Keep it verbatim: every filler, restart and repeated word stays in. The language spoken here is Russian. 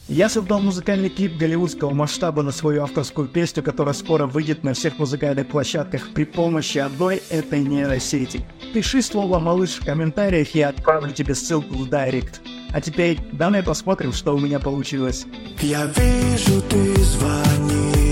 Я создал музыкальный клип голливудского масштаба на свою авторскую песню, которая скоро выйдет на всех музыкальных площадках при помощи одной этой нейросети. Пиши слово «малыш» в комментариях, я отправлю тебе ссылку в дайрект. А теперь давай посмотрим, что у меня получилось. Я вижу, ты звонишь.